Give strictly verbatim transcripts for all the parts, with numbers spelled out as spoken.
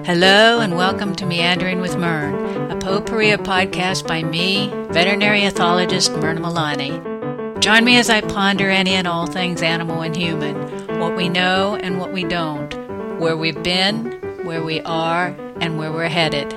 Hello and welcome to Meandering with Mern, a potpourri podcast by me, veterinary ethologist Myrna Milani. Join me as I ponder any and all things animal and human, what we know and what we don't, where we've been, where we are, and where we're headed.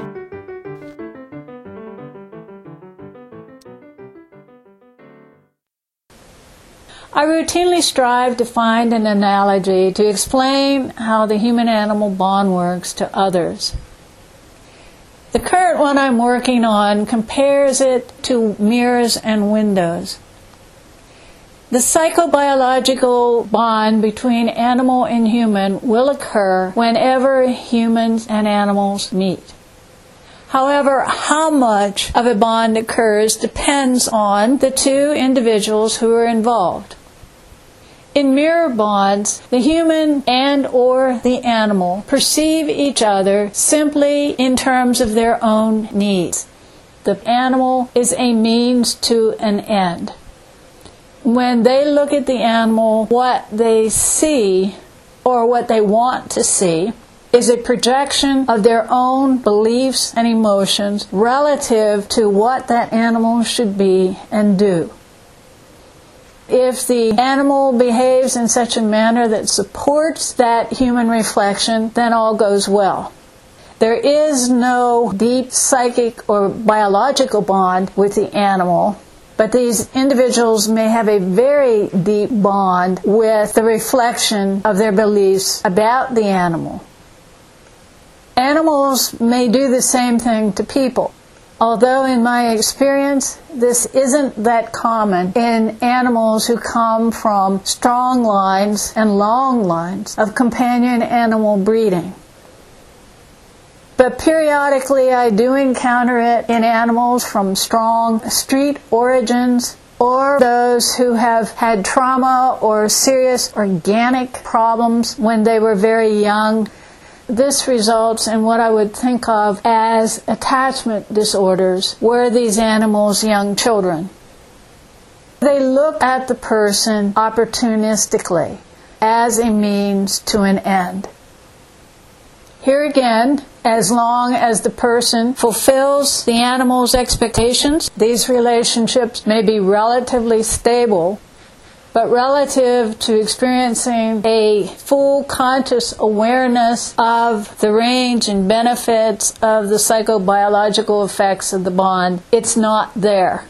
I routinely strive to find an analogy to explain how the human-animal bond works to others. The current one I'm working on compares it to mirrors and windows. The psychobiological bond between animal and human will occur whenever humans and animals meet. However, how much of a bond occurs depends on the two individuals who are involved. In mirror bonds, the human and or the animal perceive each other simply in terms of their own needs. The animal is a means to an end. When they look at the animal, what they see or what they want to see is a projection of their own beliefs and emotions relative to what that animal should be and do. If the animal behaves in such a manner that supports that human reflection, then all goes well. There is no deep psychic or biological bond with the animal, but these individuals may have a very deep bond with the reflection of their beliefs about the animal. Animals may do the same thing to people. Although in my experience, this isn't that common in animals who come from strong lines and long lines of companion animal breeding. But periodically I do encounter it in animals from strong street origins or those who have had trauma or serious organic problems when they were very young. This results in what I would think of as attachment disorders, were these animals young children. They look at the person opportunistically as a means to an end. Here again, as long as the person fulfills the animal's expectations, these relationships may be relatively stable. But relative to experiencing a full conscious awareness of the range and benefits of the psychobiological effects of the bond, it's not there.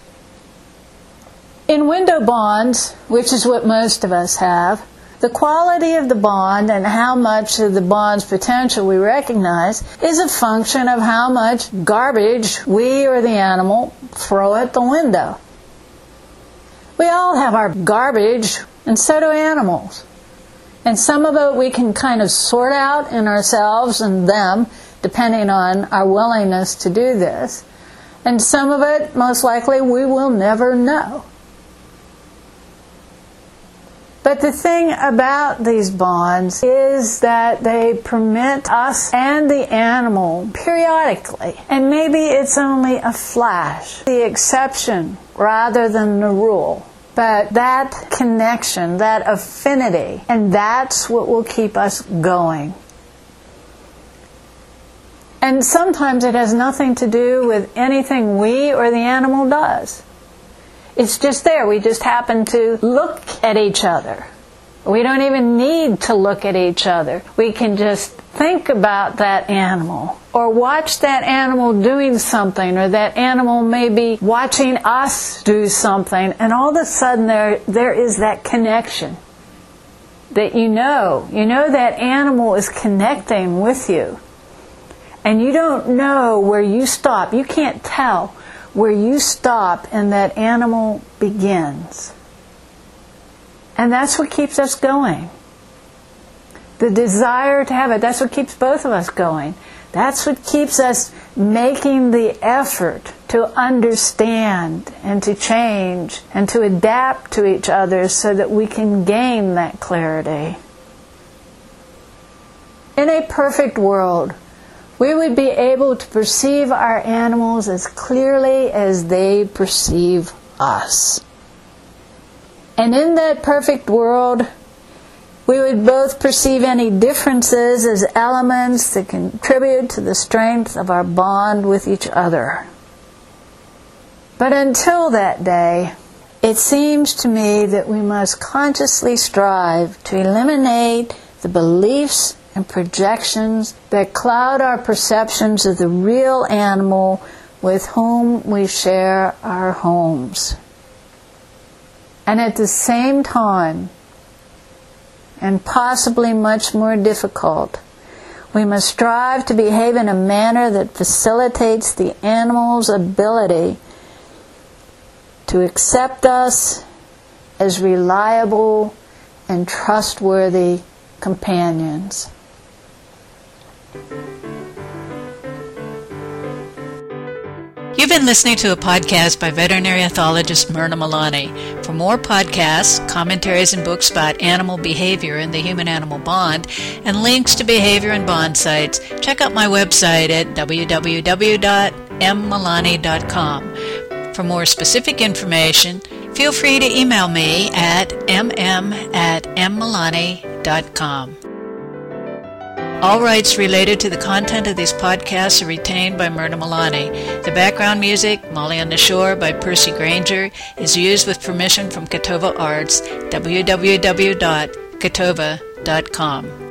In window bonds, which is what most of us have, the quality of the bond and how much of the bond's potential we recognize is a function of how much garbage we or the animal throw at the window. We all have our garbage, and so do animals. And some of it we can kind of sort out in ourselves and them, depending on our willingness to do this. And some of it, most likely, we will never know. But the thing about these bonds is that they permit us and the animal periodically, and maybe it's only a flash, the exception rather than the rule. But that connection, that affinity, and that's what will keep us going. And sometimes it has nothing to do with anything we or the animal does. It's just there. We just happen to look at each other. We don't even need to look at each other. We can just think about that animal or watch that animal doing something, or that animal may be watching us do something, and all of a sudden there there is that connection that you know. You know that animal is connecting with you. And you don't know where you stop. You can't tell where you stop and that animal begins. And that's what keeps us going. The desire to have it, that's what keeps both of us going. That's what keeps us making the effort to understand and to change and to adapt to each other so that we can gain that clarity. In a perfect world, we would be able to perceive our animals as clearly as they perceive us. And in that perfect world, We would both perceive any differences as elements that contribute to the strength of our bond with each other. But until that day, it seems to me that we must consciously strive to eliminate the beliefs and projections that cloud our perceptions of the real animal with whom we share our homes. And at the same time, and possibly much more difficult, we must strive to behave in a manner that facilitates the animal's ability to accept us as reliable and trustworthy companions. You've been listening to a podcast by veterinary ethologist Myrna Malani. For more podcasts, commentaries, and books about animal behavior and the human-animal bond, and links to behavior and bond sites, check out my website at w w w dot m malani dot com. For more specific information, feel free to email me at m m at m malani dot com. All rights related to the content of these podcasts are retained by Myrna Malani. The background music, Molly on the Shore by Percy Granger, is used with permission from Catova Arts, w w w dot catova dot com.